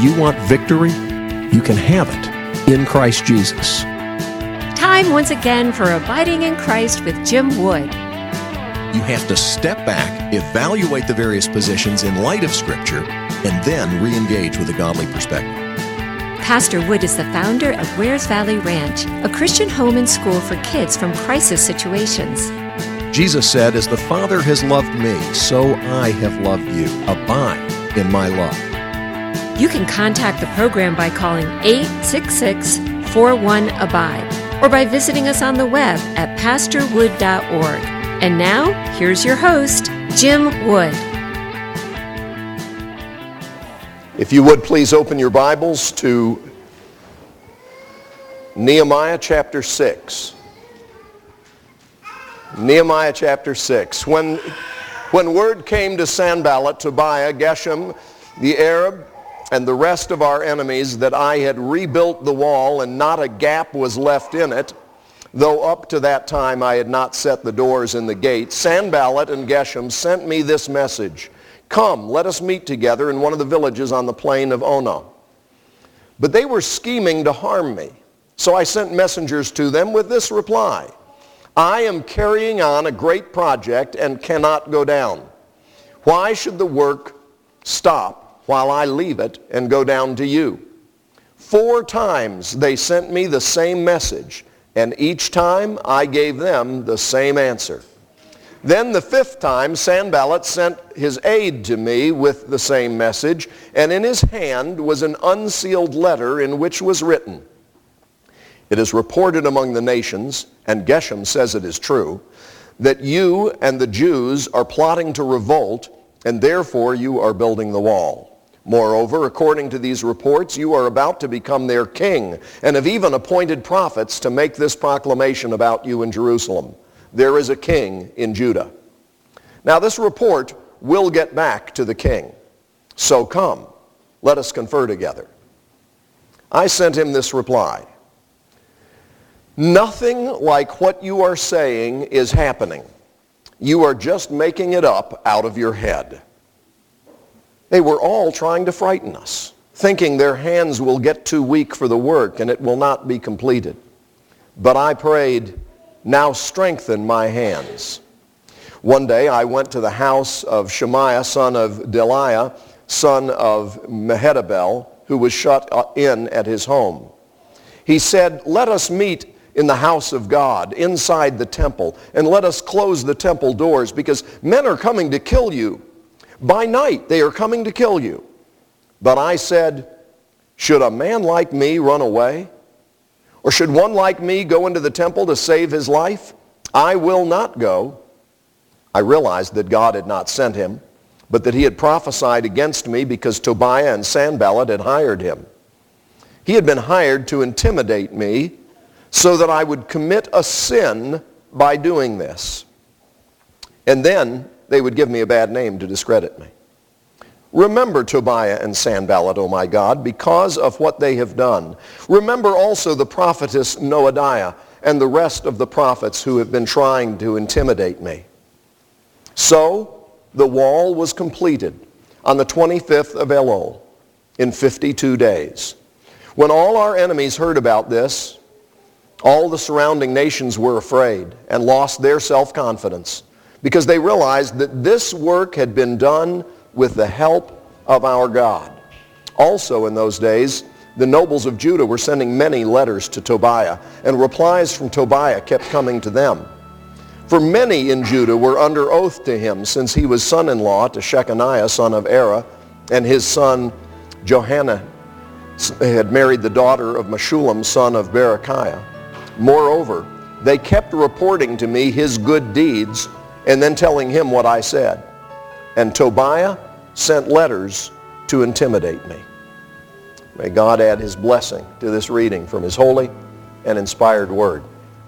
you want victory? You can have it in Christ Jesus. Time once again for Abiding in Christ with Jim Wood. You have to step back, evaluate the various positions in light of Scripture, and then re-engage with a godly perspective. Pastor Wood is the founder of Wares Valley Ranch, a Christian home and school for kids from crisis situations. Jesus said, "As the Father has loved me, so I have loved you. Abide in my love." You can contact the program by calling 866-41-ABIDE or by visiting us on the web at pastorwood.org. And now, here's your host, Jim Wood. If you would please open your Bibles to Nehemiah chapter 6. Nehemiah chapter 6. When word came to Sanballat, Tobiah, Geshem, the Arab, and the rest of our enemies that I had rebuilt the wall and not a gap was left in it, though up to that time I had not set the doors in the gates, Sanballat and Geshem sent me this message: "Come, let us meet together in one of the villages on the plain of Ono." But they were scheming to harm me. So I sent messengers to them with this reply: "I am carrying on a great project and cannot go down. Why should the work stop while I leave it and go down to you?" 4 times they sent me the same message, and each time I gave them the same answer. Then the 5th time Sanballat sent his aide to me with the same message, and in his hand was an unsealed letter in which was written, "It is reported among the nations, and Geshem says it is true, that you and the Jews are plotting to revolt, and therefore you are building the wall. Moreover, according to these reports, you are about to become their king, and have even appointed prophets to make this proclamation about you in Jerusalem: there is a king in Judah. Now this report will get back to the king. So come, let us confer together." I sent him this reply: "Nothing like what you are saying is happening. You are just making it up out of your head." They were all trying to frighten us, thinking their hands will get too weak for the work and it will not be completed. But I prayed, "Now strengthen my hands." One day I went to the house of Shemaiah, son of Delaiah, son of Mehetabel, who was shut in at his home. He said, "Let us meet in the house of God, inside the temple, and let us close the temple doors, because men are coming to kill you. By night they are coming to kill you." But I said, "Should a man like me run away? Or should one like me go into the temple to save his life? I will not go." I realized that God had not sent him, but that he had prophesied against me because Tobiah and Sanballat had hired him. He had been hired to intimidate me so that I would commit a sin by doing this. And then they would give me a bad name to discredit me. Remember Tobiah and Sanballat, O my God, because of what they have done. Remember also the prophetess Noadiah and the rest of the prophets who have been trying to intimidate me. So the wall was completed on the 25th of Elul in 52 days. When all our enemies heard about this, all the surrounding nations were afraid and lost their self-confidence, because they realized that this work had been done with the help of our God. Also in those days, the nobles of Judah were sending many letters to Tobiah, and replies from Tobiah kept coming to them. For many in Judah were under oath to him, since he was son-in-law to Shechaniah, son of Era, and his son Johanan had married the daughter of Meshullam, son of Berechiah. Moreover, they kept reporting to me his good deeds, and then telling him what I said. And Tobiah sent letters to intimidate me. May God add his blessing to this reading from his holy and inspired word.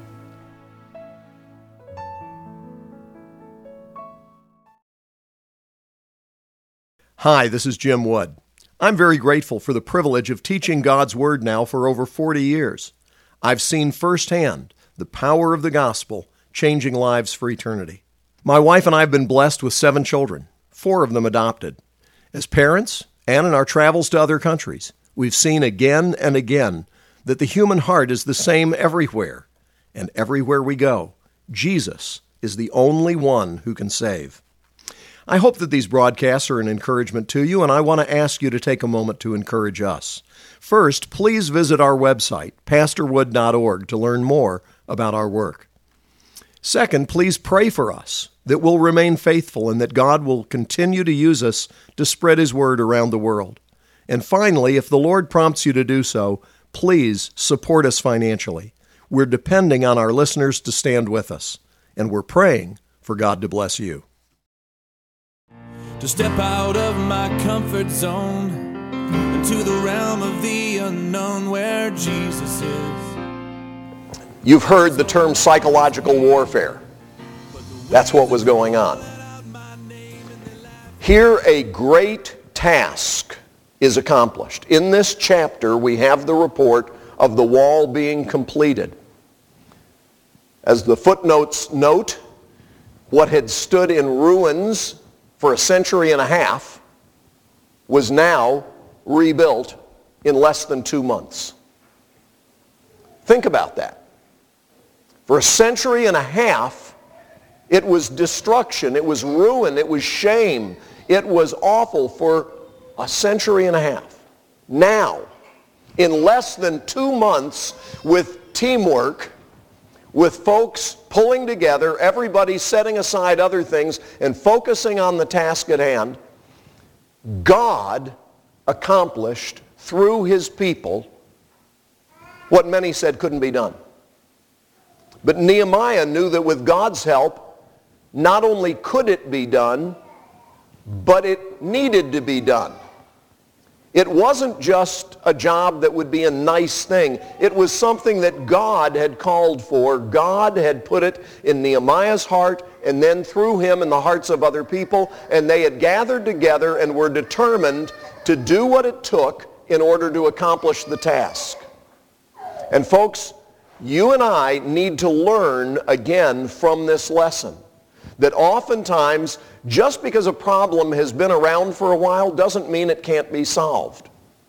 Hi, this is Jim Wood. I'm very grateful for the privilege of teaching God's Word now for over 40 years. I've seen firsthand the power of the gospel changing lives for eternity. My wife and I have been blessed with 7 children, 4 of them adopted. As parents, and in our travels to other countries, we've seen again and again that the human heart is the same everywhere, and everywhere we go, Jesus is the only one who can save. I hope that these broadcasts are an encouragement to you, and I want to ask you to take a moment to encourage us. First, please visit our website, pastorwood.org, to learn more about our work. Second, please pray for us that we'll remain faithful and that God will continue to use us to spread His word around the world. And finally, if the Lord prompts you to do so, please support us financially. We're depending on our listeners to stand with us, and we're praying for God to bless you. To step out of my comfort zone into the realm of the unknown where Jesus is. You've heard the term psychological warfare. That's what was going on. Here a great task is accomplished. In this chapter we have the report of the wall being completed. As the footnotes note, what had stood in ruins for a century and a half was now rebuilt in less than 2 months. Think about that. For a century and a half, it was destruction, it was ruin, it was shame, it was awful for a century and a half. Now, in less than 2 months, with teamwork, with folks pulling together, everybody setting aside other things and focusing on the task at hand, God accomplished through His people what many said couldn't be done. But Nehemiah knew that with God's help, not only could it be done, but it needed to be done. It wasn't just a job that would be a nice thing. It was something that God had called for. God had put it in Nehemiah's heart and then through him in the hearts of other people, and they had gathered together and were determined to do what it took in order to accomplish the task. And folks, you and I need to learn again from this lesson that oftentimes just because a problem has been around for a while doesn't mean it can't be solved.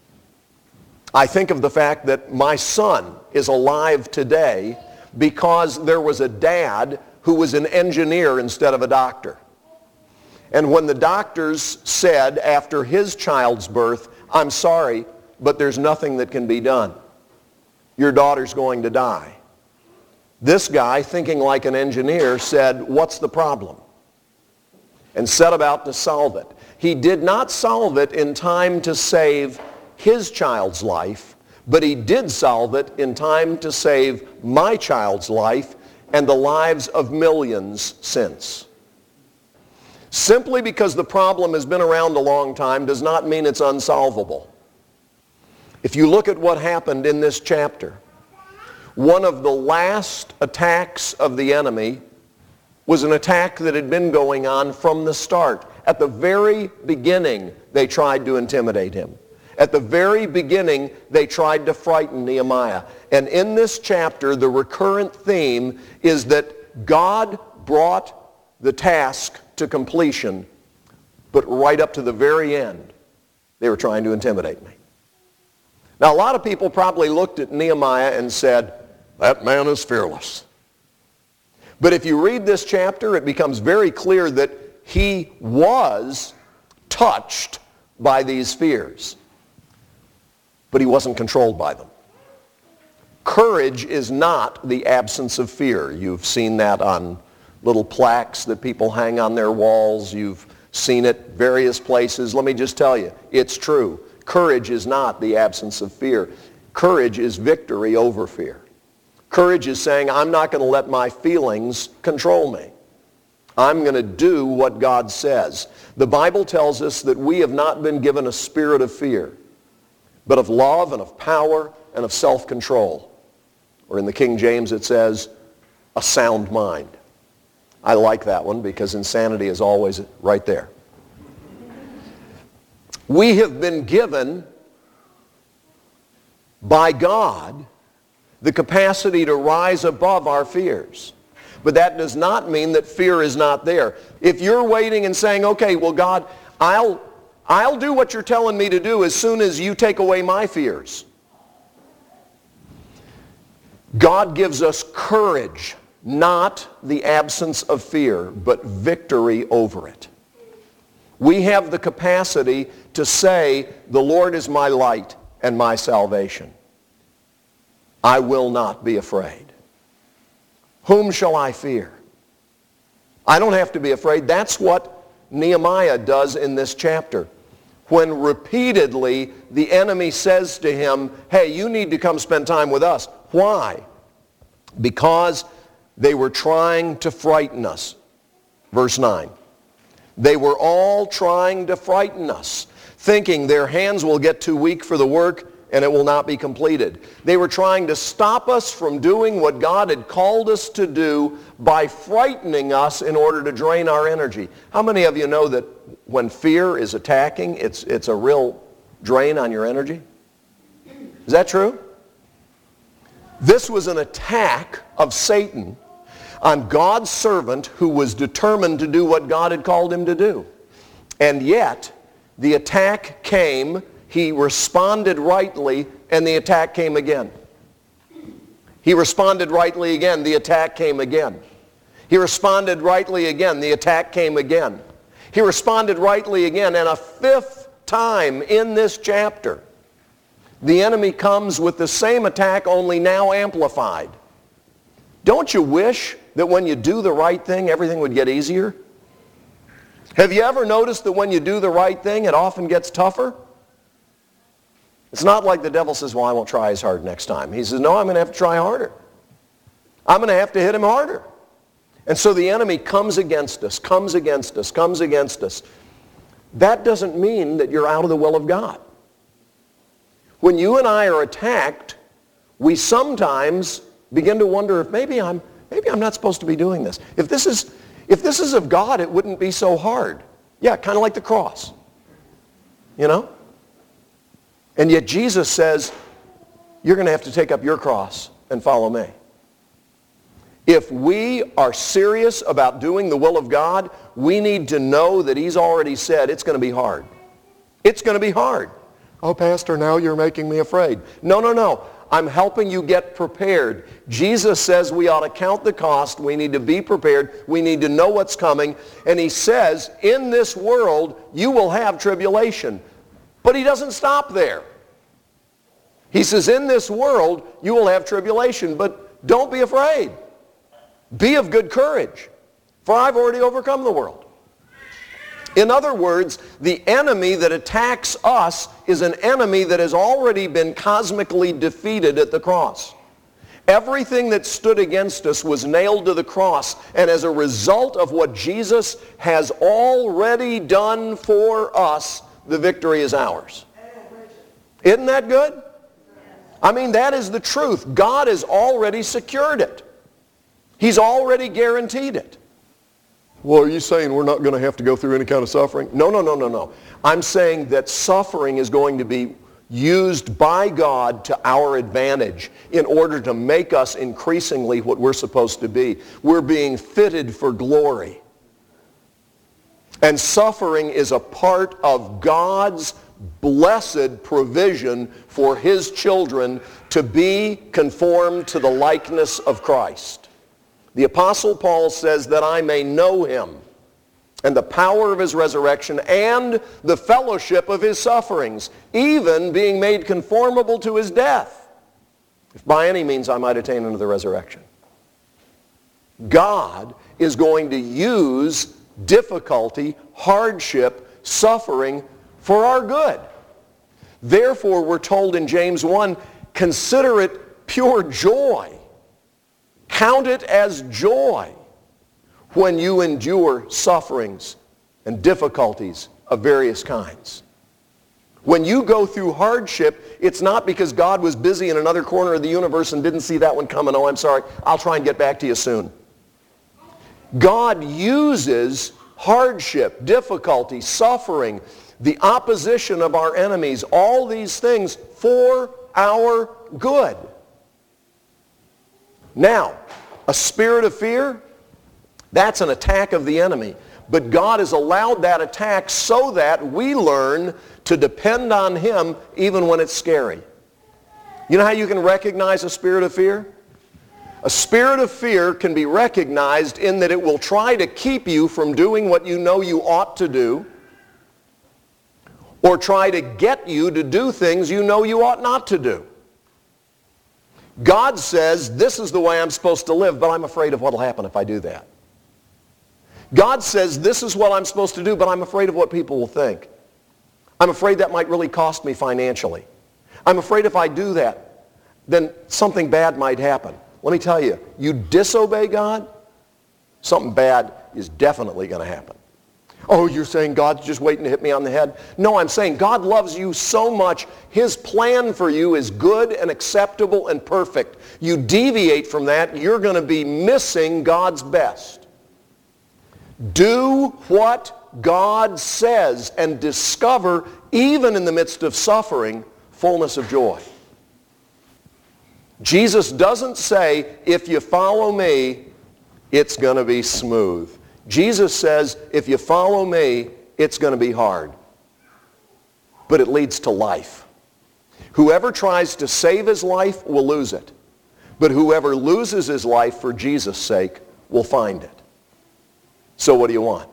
I think of the fact that my son is alive today because there was a dad who was an engineer instead of a doctor. And when the doctors said after his child's birth, "I'm sorry, but there's nothing that can be done. Your daughter's going to die." This guy, thinking like an engineer, said, "What's the problem?" and set about to solve it. He did not solve it in time to save his child's life, but he did solve it in time to save my child's life and the lives of millions since. Simply because the problem has been around a long time does not mean it's unsolvable. If you look at what happened in this chapter, one of the last attacks of the enemy was an attack that had been going on from the start. At the very beginning, they tried to intimidate him. At the very beginning, they tried to frighten Nehemiah. And in this chapter, the recurrent theme is that God brought the task to completion, but right up to the very end, they were trying to intimidate me. Now, a lot of people probably looked at Nehemiah and said, "That man is fearless." But if you read this chapter, it becomes very clear that he was touched by these fears. But he wasn't controlled by them. Courage is not the absence of fear. You've seen that on little plaques that people hang on their walls. You've seen it various places. Let me just tell you, it's true. Courage is not the absence of fear. Courage is victory over fear. Courage is saying, I'm not going to let my feelings control me. I'm going to do what God says. The Bible tells us that we have not been given a spirit of fear, but of love and of power and of self-control. Or in the King James it says, a sound mind. I like that one because insanity is always right there. We have been given by God the capacity to rise above our fears. But that does not mean that fear is not there. If you're waiting and saying, okay, well, God, I'll I'll do what you're telling me to do as soon as you take away my fears. God gives us courage, not the absence of fear, but victory over it. We have the capacity to say, the Lord is my light and my salvation. I will not be afraid. Whom shall I fear? I don't have to be afraid. That's what Nehemiah does in this chapter. When repeatedly the enemy says to him, hey, you need to come spend time with us. Why? Because they were trying to frighten us. Verse 9. They were all trying to frighten us, thinking their hands will get too weak for the work and it will not be completed. They were trying to stop us from doing what God had called us to do by frightening us in order to drain our energy. How many of you know that when fear is attacking, it's a real drain on your energy? Is that true? This was an attack of Satan on God's servant who was determined to do what God had called him to do. And yet, the attack came, he responded rightly, and the attack came again. He responded rightly again, the attack came again. He responded rightly again, the attack came again. He responded rightly again, and a fifth time in this chapter, the enemy comes with the same attack, only now amplified. Don't you wish that when you do the right thing, everything would get easier? Have you ever noticed that when you do the right thing, it often gets tougher? It's not like the devil says, well, I won't try as hard next time. He says, no, I'm going to have to try harder. I'm going to have to hit him harder. And so the enemy comes against us, comes against us, comes against us. That doesn't mean that you're out of the will of God. When you and I are attacked, we sometimes begin to wonder if maybe I'm not supposed to be doing this. If this is of God, it wouldn't be so hard. Yeah, kind of like the cross. You know? And yet Jesus says, you're going to have to take up your cross and follow me. If we are serious about doing the will of God, we need to know that he's already said it's going to be hard. It's going to be hard. Oh, Pastor, now you're making me afraid. No. I'm helping you get prepared. Jesus says we ought to count the cost. We need to be prepared. We need to know what's coming. And he says, in this world, you will have tribulation. But he doesn't stop there. He says, in this world, you will have tribulation, but don't be afraid. Be of good courage, for I've already overcome the world. In other words, the enemy that attacks us is an enemy that has already been cosmically defeated at the cross. Everything that stood against us was nailed to the cross, and as a result of what Jesus has already done for us, the victory is ours. Isn't that good? I mean, that is the truth. God has already secured it. He's already guaranteed it. Well, are you saying we're not going to have to go through any kind of suffering? No. I'm saying that suffering is going to be used by God to our advantage in order to make us increasingly what we're supposed to be. We're being fitted for glory. And suffering is a part of God's blessed provision for his children to be conformed to the likeness of Christ. The Apostle Paul says that I may know him and the power of his resurrection and the fellowship of his sufferings, even being made conformable to his death, if by any means I might attain unto the resurrection. God is going to use difficulty, hardship, suffering for our good. Therefore, we're told in James 1, consider it pure joy. Count it as joy when you endure sufferings and difficulties of various kinds. When you go through hardship, it's not because God was busy in another corner of the universe and didn't see that one coming. Oh, I'm sorry. I'll try and get back to you soon. God uses hardship, difficulty, suffering, the opposition of our enemies, all these things for our good. Now, a spirit of fear, that's an attack of the enemy. But God has allowed that attack so that we learn to depend on Him even when it's scary. You know how you can recognize a spirit of fear? A spirit of fear can be recognized in that it will try to keep you from doing what you know you ought to do, or try to get you to do things you know you ought not to do. God says, this is the way I'm supposed to live, but I'm afraid of what will happen if I do that. God says, this is what I'm supposed to do, but I'm afraid of what people will think. I'm afraid that might really cost me financially. I'm afraid if I do that, then something bad might happen. Let me tell you, you disobey God, something bad is definitely going to happen. Oh, you're saying God's just waiting to hit me on the head? No, I'm saying God loves you so much, His plan for you is good and acceptable and perfect. You deviate from that, you're going to be missing God's best. Do what God says and discover, even in the midst of suffering, fullness of joy. Jesus doesn't say, if you follow me, it's going to be smooth. Jesus says, if you follow me, it's going to be hard. But it leads to life. Whoever tries to save his life will lose it. But whoever loses his life for Jesus' sake will find it. So what do you want?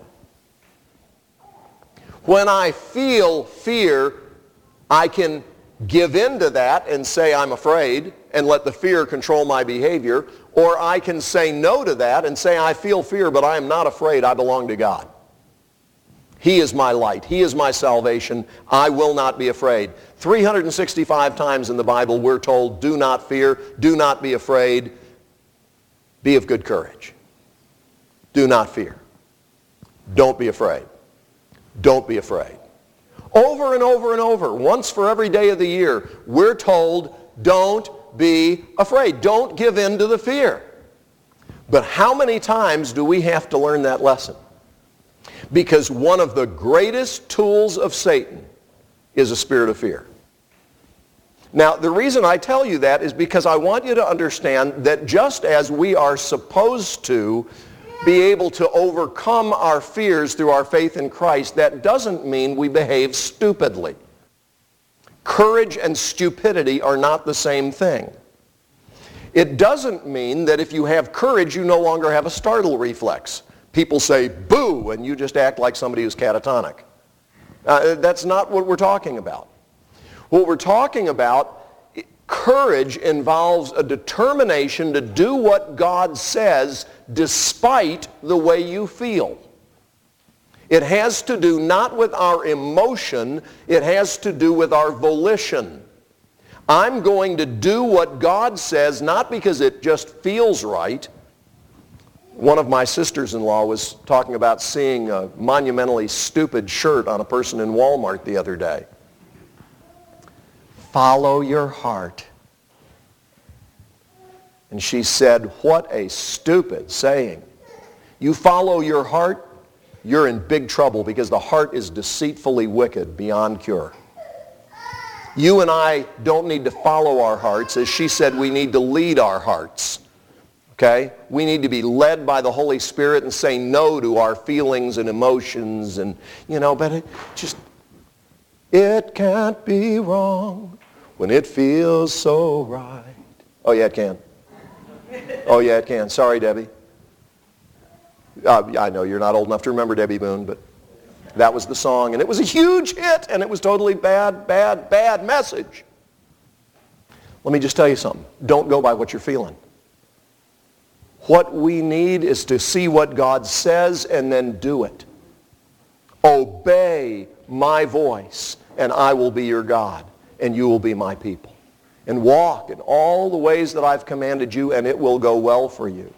When I feel fear, I can give in to that and say I'm afraid and let the fear control my behavior, or I can say no to that and say I feel fear, but I am not afraid. I belong to God. He is my light. He is my salvation. I will not be afraid. 365 times in the Bible we're told, do not fear, do not be afraid, be of good courage. Do not fear. Don't be afraid. Don't be afraid. Over and over and over, once for every day of the year, we're told, don't be afraid. Don't give in to the fear. But how many times do we have to learn that lesson? Because one of the greatest tools of Satan is a spirit of fear. Now, the reason I tell you that is because I want you to understand that just as we are supposed to be able to overcome our fears through our faith in Christ, that doesn't mean we behave stupidly. Courage and stupidity are not the same thing. It doesn't mean that if you have courage, you no longer have a startle reflex. People say, boo, and you just act like somebody who's catatonic. That's not what we're talking about. What we're talking about, courage involves a determination to do what God says despite the way you feel. It has to do not with our emotion, it has to do with our volition. I'm going to do what God says, not because it just feels right. One of my sisters-in-law was talking about seeing a monumentally stupid shirt on a person in Walmart the other day. Follow your heart. And she said, what a stupid saying. You follow your heart, you're in big trouble because the heart is deceitfully wicked beyond cure. You and I don't need to follow our hearts. As she said, we need to lead our hearts. Okay? We need to be led by the Holy Spirit and say no to our feelings and emotions and, but it can't be wrong when it feels so right. Oh, yeah, it can. Oh, yeah, it can. Sorry, Debbie. I know you're not old enough to remember Debbie Boone, but that was the song. And it was a huge hit, and it was totally bad message. Let me just tell you something. Don't go by what you're feeling. What we need is to see what God says and then do it. Obey my voice, and I will be your God, and you will be my people. And walk in all the ways that I've commanded you, and it will go well for you.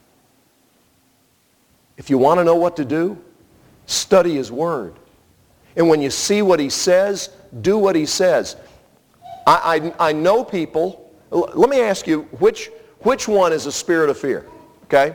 If you want to know what to do, study His Word. And when you see what He says, do what He says. I know people, let me ask you, which one is a spirit of fear? Okay?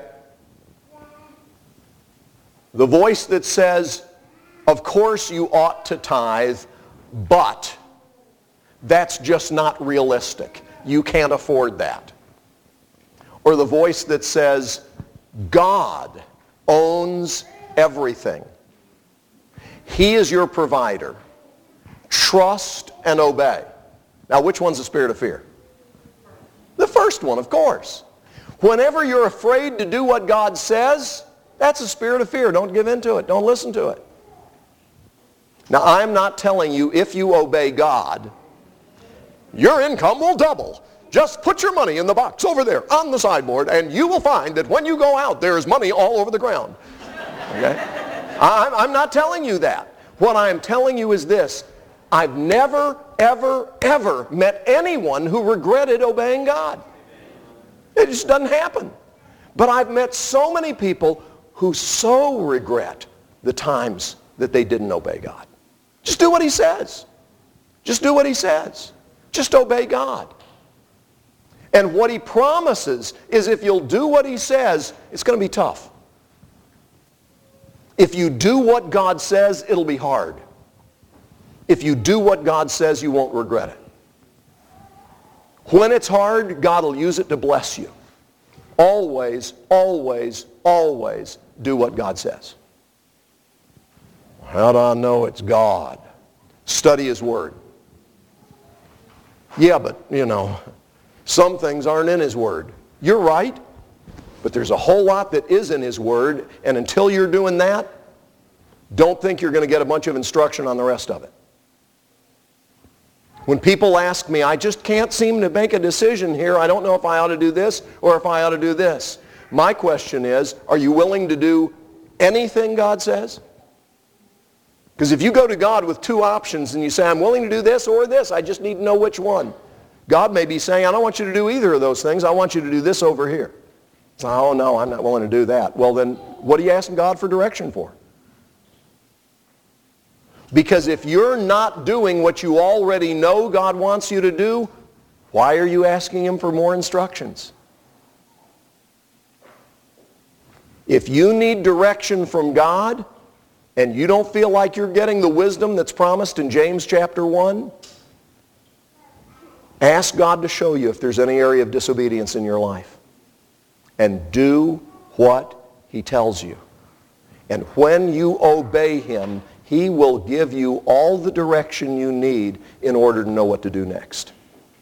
The voice that says, of course you ought to tithe, but that's just not realistic. You can't afford that. Or the voice that says, God owns everything. He is your provider. Trust and obey. Now, which one's the spirit of fear? The first one, of course. Whenever you're afraid to do what God says, that's a spirit of fear. Don't give in to it. Don't listen to it. Now, I'm not telling you if you obey God, your income will double. Just put your money in the box over there on the sideboard, and you will find that when you go out, there is money all over the ground. Okay? I'm not telling you that. What I am telling you is this. I've never, ever, ever met anyone who regretted obeying God. It just doesn't happen. But I've met so many people who so regret the times that they didn't obey God. Just do what He says. Just do what He says. Just obey God. And what He promises is if you'll do what He says, it's going to be tough. If you do what God says, it'll be hard. If you do what God says, you won't regret it. When it's hard, God will use it to bless you. Always, always, always do what God says. How do I know it's God? Study His Word. Yeah, but, some things aren't in His Word. You're right, but there's a whole lot that is in His Word, and until you're doing that, don't think you're going to get a bunch of instruction on the rest of it. When people ask me, I just can't seem to make a decision here. I don't know if I ought to do this or if I ought to do this. My question is, are you willing to do anything God says? Because if you go to God with two options and you say, I'm willing to do this or this, I just need to know which one. God may be saying, I don't want you to do either of those things. I want you to do this over here. So, oh no, I'm not willing to do that. Well then, what are you asking God for direction for? Because if you're not doing what you already know God wants you to do, why are you asking Him for more instructions? If you need direction from God and you don't feel like you're getting the wisdom that's promised in James chapter 1, ask God to show you if there's any area of disobedience in your life. And do what He tells you. And when you obey Him, He will give you all the direction you need in order to know what to do next.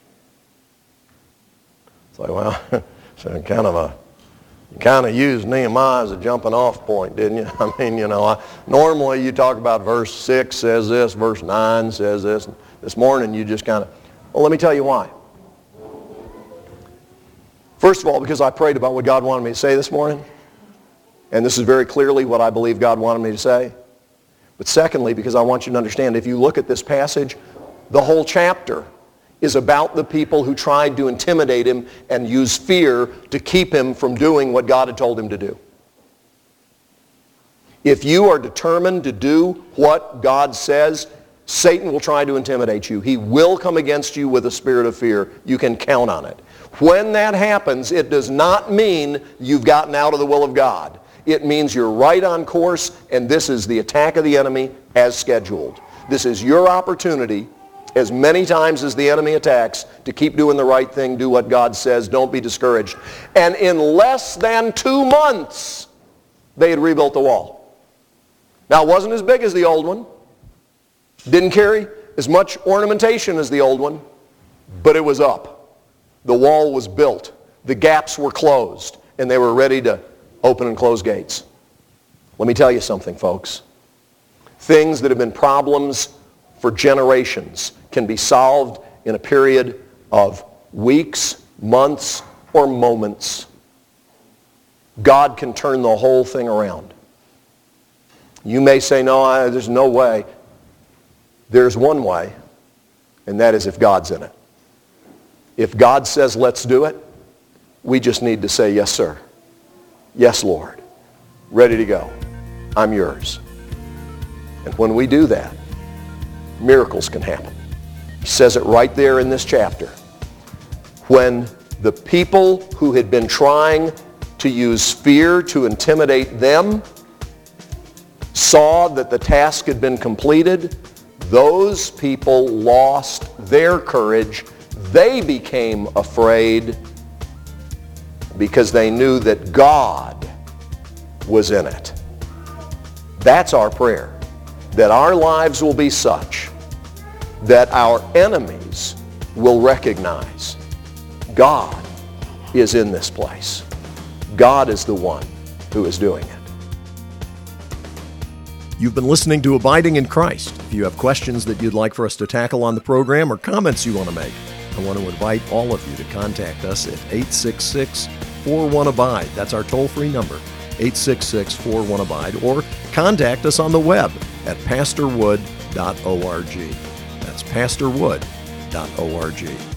It's like, well, so you kind of used Nehemiah as a jumping off point, didn't you? I mean, normally you talk about verse 6 says this, verse 9 says this. This morning you just kind of, well, let me tell you why. First of all, because I prayed about what God wanted me to say this morning. And this is very clearly what I believe God wanted me to say. But secondly, because I want you to understand, if you look at this passage, the whole chapter is about the people who tried to intimidate him and use fear to keep him from doing what God had told him to do. If you are determined to do what God says, Satan will try to intimidate you. He will come against you with a spirit of fear. You can count on it. When that happens, it does not mean you've gotten out of the will of God. It means you're right on course, and this is the attack of the enemy as scheduled. This is your opportunity, as many times as the enemy attacks, to keep doing the right thing, do what God says, don't be discouraged. And in less than 2 months, they had rebuilt the wall. Now, it wasn't as big as the old one. Didn't carry as much ornamentation as the old one, but it was up. The wall was built. The gaps were closed, and they were ready to open and close gates. Let me tell you something, folks. Things that have been problems for generations can be solved in a period of weeks, months, or moments. God can turn the whole thing around. You may say, no, there's no way. There's one way, and that is if God's in it. If God says, let's do it, we just need to say, yes, sir. Yes, Lord. Ready to go. I'm yours. And when we do that, miracles can happen. He says it right there in this chapter. When the people who had been trying to use fear to intimidate them saw that the task had been completed, those people lost their courage. They became afraid because they knew that God was in it. That's our prayer, that our lives will be such that our enemies will recognize God is in this place. God is the one who is doing it. You've been listening to Abiding in Christ. If you have questions that you'd like for us to tackle on the program or comments you want to make, I want to invite all of you to contact us at 866-41-ABIDE. That's our toll-free number, 866-41-ABIDE, or contact us on the web at pastorwood.org. That's pastorwood.org.